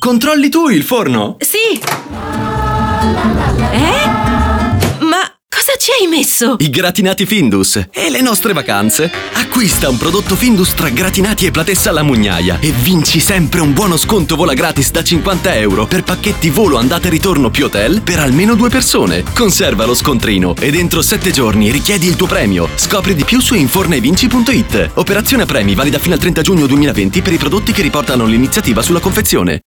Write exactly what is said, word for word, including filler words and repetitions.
controlli tu il forno? Sì. Eh? Ma cosa ci hai messo? I gratinati Findus e le nostre vacanze. Acquista un prodotto Findus tra gratinati e platessa alla mugnaia e vinci sempre un buono sconto vola gratis da cinquanta euro per pacchetti volo andata e ritorno più hotel per almeno due persone. Conserva lo scontrino ed entro sette giorni richiedi il tuo premio. Scopri di più su infornevinci punto it. Operazione a premi valida fino al trenta giugno duemilaventi per i prodotti che riportano l'iniziativa sulla confezione.